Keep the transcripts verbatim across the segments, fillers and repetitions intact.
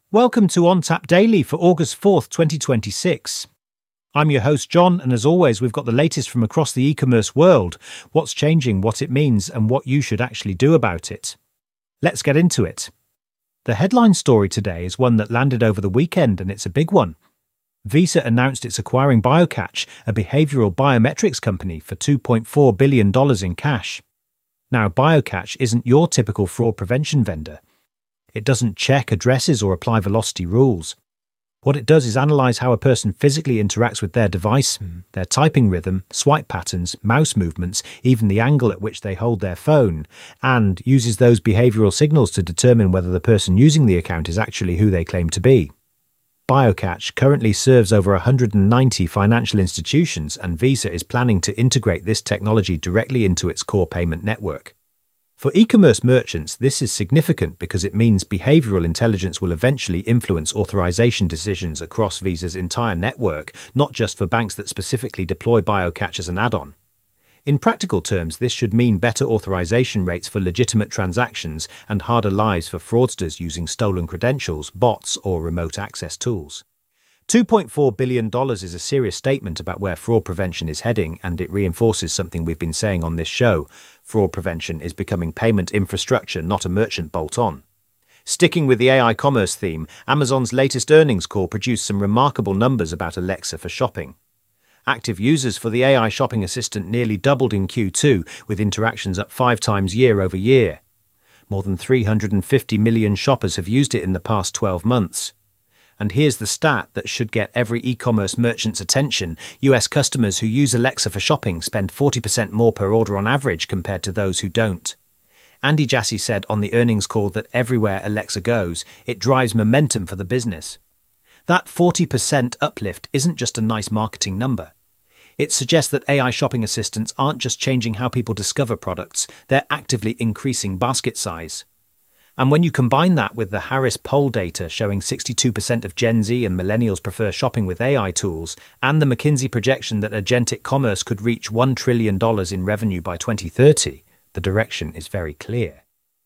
Welcome to OnTap Daily for August fourth, twenty twenty-six. I'm your host, John, and as always, we've got the latest from across the e-commerce world, what's changing, what it means, and what you should actually do about it. Let's get into it. The headline story today is one that landed over the weekend, and it's a big one. Visa announced it's acquiring BioCatch, a behavioral biometrics company, for two point four billion dollars in cash. Now, BioCatch isn't your typical fraud prevention vendor. It doesn't check addresses or apply velocity rules. What it does is analyze how a person physically interacts with their device, their typing rhythm, swipe patterns, mouse movements, even the angle at which they hold their phone, and uses those behavioral signals to determine whether the person using the account is actually who they claim to be. BioCatch currently serves over one hundred ninety financial institutions, and Visa is planning to integrate this technology directly into its core payment network. For e-commerce merchants, this is significant because it means behavioral intelligence will eventually influence authorization decisions across Visa's entire network, not just for banks that specifically deploy BioCatch as an add-on. In practical terms, this should mean better authorization rates for legitimate transactions and harder lives for fraudsters using stolen credentials, bots, or remote access tools. two point four billion dollars is a serious statement about where fraud prevention is heading, and it reinforces something we've been saying on this show. Fraud prevention is becoming payment infrastructure, not a merchant bolt-on. Sticking with the A I commerce theme, Amazon's latest earnings call produced some remarkable numbers about Alexa for shopping. Active users for the A I shopping assistant nearly doubled in Q two, with interactions up five times year over year. More than three hundred fifty million shoppers have used it in the past twelve months. And here's the stat that should get every e-commerce merchant's attention. U S customers who use Alexa for shopping spend forty percent more per order on average compared to those who don't. Andy Jassy said on the earnings call that everywhere Alexa goes, it drives momentum for the business. That forty percent uplift isn't just a nice marketing number. It suggests that A I shopping assistants aren't just changing how people discover products, they're actively increasing basket size. And when you combine that with the Harris poll data showing sixty-two percent of Gen Z and millennials prefer shopping with A I tools, and the McKinsey projection that agentic commerce could reach one trillion dollars in revenue by twenty thirty, the direction is very clear.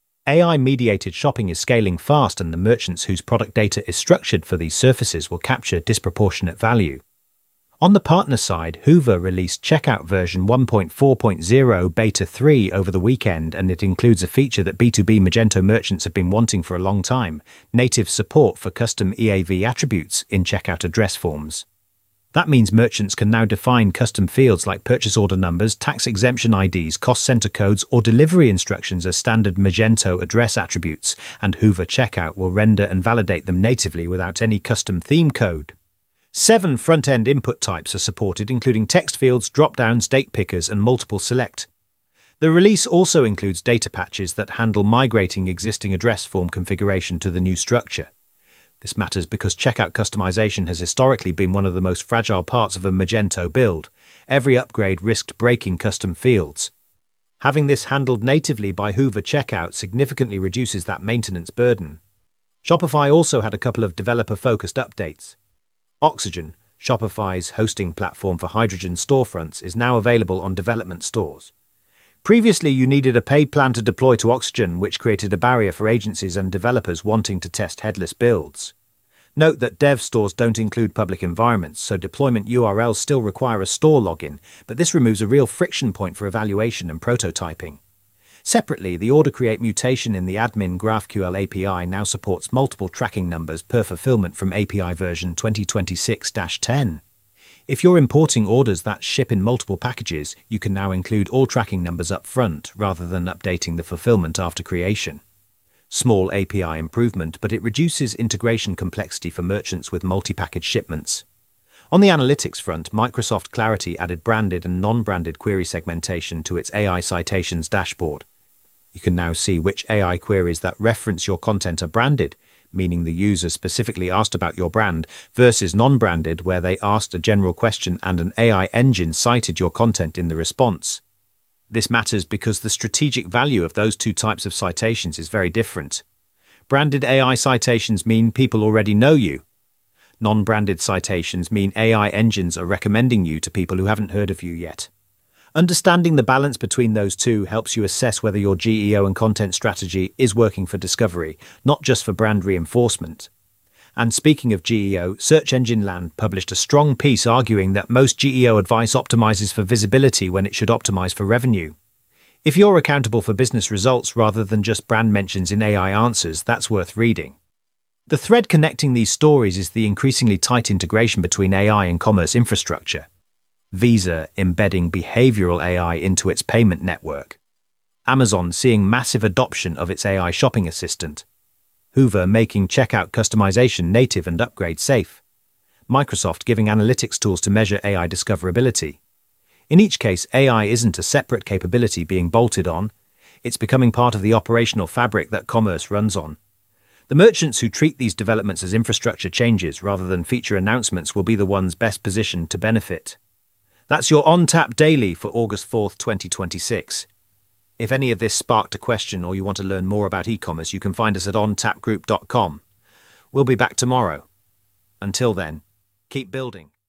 A I-mediated shopping is scaling fast, and the merchants whose product data is structured for these surfaces will capture disproportionate value. On the partner side, Hoover released Checkout version one point four point oh Beta three over the weekend, and it includes a feature that B two B Magento merchants have been wanting for a long time: native support for custom E A V attributes in checkout address forms. That means merchants can now define custom fields like purchase order numbers, tax exemption I Ds, cost center codes, or delivery instructions as standard Magento address attributes, and Hoover Checkout will render and validate them natively without any custom theme code. Seven front-end input types are supported, including text fields, drop-downs, date pickers, and multiple select. The release also includes data patches that handle migrating existing address form configuration to the new structure. This matters because checkout customization has historically been one of the most fragile parts of a Magento build. Every upgrade risked breaking custom fields. Having this handled natively by Hoover Checkout significantly reduces that maintenance burden. Shopify also had a couple of developer-focused updates. Oxygen, Shopify's hosting platform for Hydrogen storefronts, is now available on development stores. Previously, you needed a paid plan to deploy to Oxygen, which created a barrier for agencies and developers wanting to test headless builds. Note that dev stores don't include public environments, so deployment U R Ls still require a store login, but this removes a real friction point for evaluation and prototyping. Separately, the order create mutation in the admin GraphQL A P I now supports multiple tracking numbers per fulfillment from A P I version twenty twenty-six dash ten. If you're importing orders that ship in multiple packages, you can now include all tracking numbers up front rather than updating the fulfillment after creation. Small A P I improvement, but it reduces integration complexity for merchants with multi-package shipments. On the analytics front, Microsoft Clarity added branded and non-branded query segmentation to its A I citations dashboard. You can now see which A I queries that reference your content are branded, meaning the user specifically asked about your brand, versus non-branded, where they asked a general question and an A I engine cited your content in the response. This matters because the strategic value of those two types of citations is very different. Branded A I citations mean people already know you. Non-branded citations mean A I engines are recommending you to people who haven't heard of you yet. Understanding the balance between those two helps you assess whether your G E O and content strategy is working for discovery, not just for brand reinforcement. And speaking of G E O, Search Engine Land published a strong piece arguing that most G E O advice optimizes for visibility when it should optimize for revenue. If you're accountable for business results rather than just brand mentions in A I answers, that's worth reading. The thread connecting these stories is the increasingly tight integration between A I and commerce infrastructure. Visa embedding behavioral A I into its payment network. Amazon seeing massive adoption of its A I shopping assistant. Hoover making checkout customization native and upgrade safe. Microsoft giving analytics tools to measure A I discoverability. In each case, A I isn't a separate capability being bolted on. It's becoming part of the operational fabric that commerce runs on. The merchants who treat these developments as infrastructure changes rather than feature announcements will be the ones best positioned to benefit. That's your On Tap Daily for August fourth, twenty twenty-six. If any of this sparked a question or you want to learn more about e-commerce, you can find us at on tap group dot com. We'll be back tomorrow. Until then, keep building.